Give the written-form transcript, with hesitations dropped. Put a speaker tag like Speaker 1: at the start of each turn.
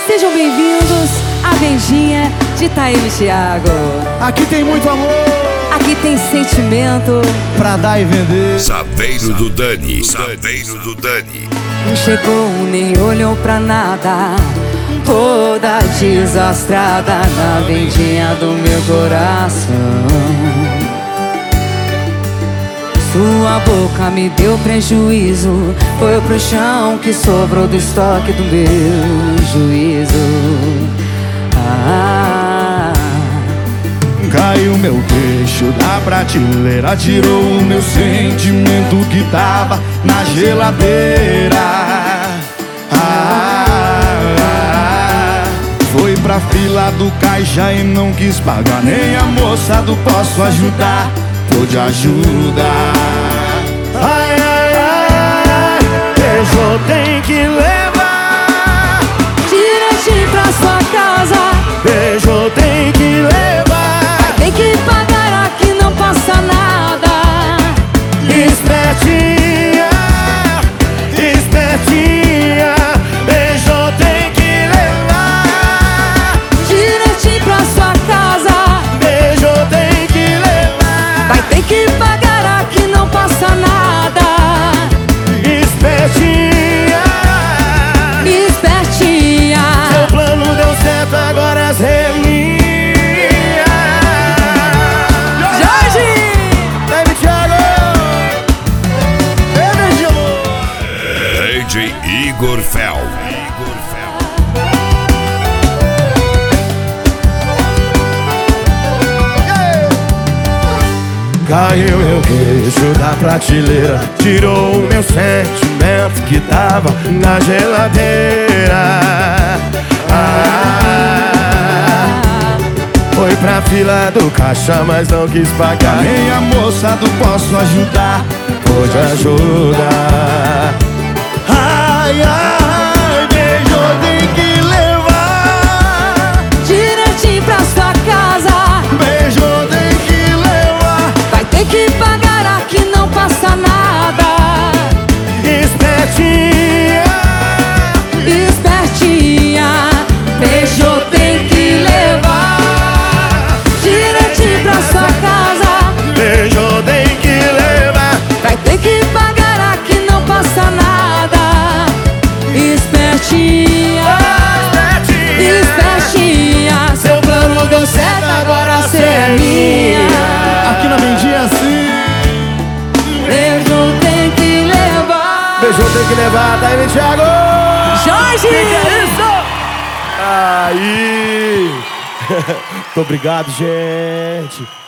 Speaker 1: Sejam bem-vindos à vendinha de Taíbe Thiago.
Speaker 2: Aqui tem muito amor,
Speaker 1: aqui tem sentimento
Speaker 2: pra dar e vender.
Speaker 3: Saveiro do Dani, Saveiro do Dani.
Speaker 1: Não chegou nem olhou pra nada, toda desastrada na vendinha do meu coração. Sua boca me deu prejuízo, foi pro chão que sobrou do estoque do meu juízo.
Speaker 2: Caiu meu queixo da prateleira, tirou o meu sentimento que tava na geladeira. Foi pra fila do caixa e não quis pagar, nem a moça do posso ajudar pôde ajudar. Ai, ai, ai, beijo tem que levar
Speaker 1: direitinho pra sua casa.
Speaker 2: Beijo tem que levar,
Speaker 1: tem que pagar, aqui não passa nada.
Speaker 2: Espertinha, espertinha, beijo tem que levar
Speaker 1: direitinho pra sua casa.
Speaker 2: Beijo tem que levar,
Speaker 1: vai ter que pagar, aqui não passa nada.
Speaker 2: Espertinha,
Speaker 1: espertinha,
Speaker 2: seu plano deu certo, agora é minha.
Speaker 1: Jorge!
Speaker 2: Taíbe Thiago!
Speaker 3: DJ Igor Fel.
Speaker 2: Caiu meu queixo da prateleira, tirou o meu sentimento que tava na geladeira. Foi pra fila do caixa, mas não quis pagar, nem a moça do posso ajudar pôde ajudar. Ai, ai, beijo tem que levar
Speaker 1: direitinho pra sua casa.
Speaker 2: Beijo tem que levar,
Speaker 1: vai ter que pagar, aqui não passa nada.
Speaker 2: Espertinha,
Speaker 1: espertinha, beijo tem que levar direitinho pra sua casa.
Speaker 2: beijo tem que levar,
Speaker 1: vai ter que pagar, aqui não passa nada. Espertinha, espertinha, seu plano deu certo, agora cê é minha.
Speaker 2: aqui na vendinha assim.
Speaker 1: Beijo tem que levar.
Speaker 2: Beijo tem que levar, Taíbe Thiago!
Speaker 1: Jorge!
Speaker 2: Que é isso? Aí! Muito obrigado, gente!